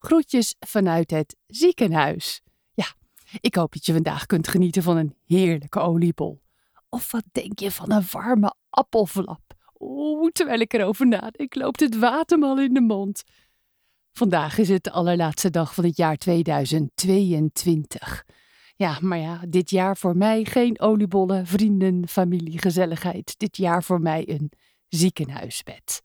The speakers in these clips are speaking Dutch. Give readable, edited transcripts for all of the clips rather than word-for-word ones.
Groetjes vanuit het ziekenhuis. Ja, ik hoop dat je vandaag kunt genieten van een heerlijke oliebol. Of wat denk je van een warme appelflap? Terwijl ik erover nadenk, loopt het water me al in de mond. Vandaag is het de allerlaatste dag van het jaar 2022. Ja, maar ja, dit jaar voor mij geen oliebollen, vrienden, familie, gezelligheid. Dit jaar voor mij een ziekenhuisbed.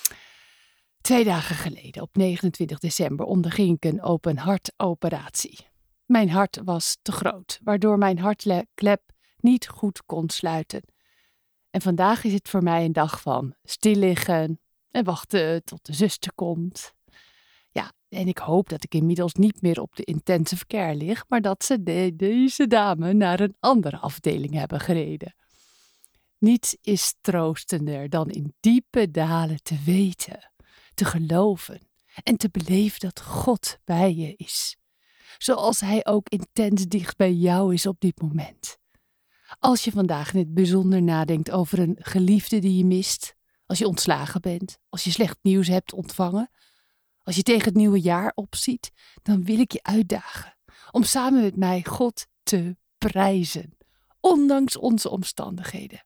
2 dagen geleden, op 29 december, onderging ik een open hartoperatie. Mijn hart was te groot, waardoor mijn hartklep niet goed kon sluiten. En vandaag is het voor mij een dag van stil liggen en wachten tot de zuster komt. Ja, en ik hoop dat ik inmiddels niet meer op de intensive care lig, maar dat ze deze dame naar een andere afdeling hebben gereden. Niets is troostender dan in diepe dalen te weten, te geloven en te beleven dat God bij je is. Zoals Hij ook intens dicht bij jou is op dit moment. Als je vandaag in het bijzonder nadenkt over een geliefde die je mist, als je ontslagen bent, als je slecht nieuws hebt ontvangen, als je tegen het nieuwe jaar opziet, dan wil ik je uitdagen om samen met mij God te prijzen, ondanks onze omstandigheden.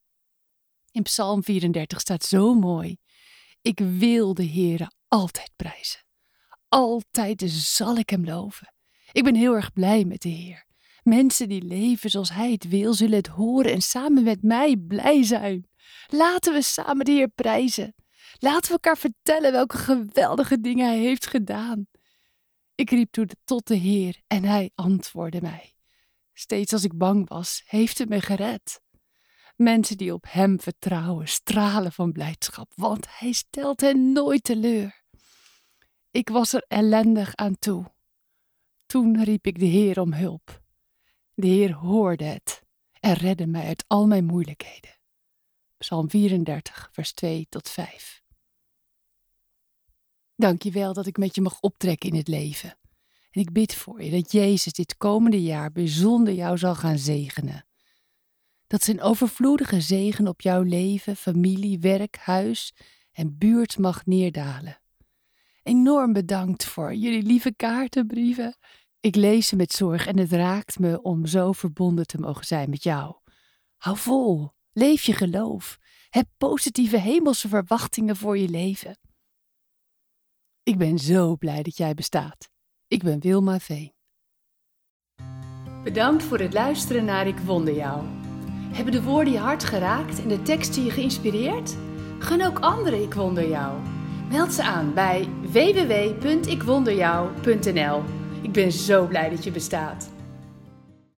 In Psalm 34 staat zo mooi: ik wil de Heere altijd prijzen. Altijd zal ik hem loven. Ik ben heel erg blij met de Heer. Mensen die leven zoals Hij het wil, zullen het horen en samen met mij blij zijn. Laten we samen de Heer prijzen. Laten we elkaar vertellen welke geweldige dingen Hij heeft gedaan. Ik riep toen tot de Heer en Hij antwoordde mij. Steeds als ik bang was, heeft Hij me gered. Mensen die op Hem vertrouwen, stralen van blijdschap, want Hij stelt hen nooit teleur. Ik was er ellendig aan toe. Toen riep ik de Heer om hulp. De Heer hoorde het en redde mij uit al mijn moeilijkheden. Psalm 34, vers 2 tot 5. Dank je wel dat ik met je mag optrekken in het leven. En ik bid voor je dat Jezus dit komende jaar bijzonder jou zal gaan zegenen. Dat zijn overvloedige zegen op jouw leven, familie, werk, huis en buurt mag neerdalen. Enorm bedankt voor jullie lieve kaartenbrieven. Ik lees ze met zorg en het raakt me om zo verbonden te mogen zijn met jou. Hou vol, leef je geloof, heb positieve hemelse verwachtingen voor je leven. Ik ben zo blij dat jij bestaat. Ik ben Wilma Veen. Bedankt voor het luisteren naar Ik Wonder Jou. Hebben de woorden je hart geraakt en de teksten je geïnspireerd? Gun ook anderen Ik Wonder Jou. Meld ze aan bij www.ikwonderjou.nl. Ik ben zo blij dat je bestaat.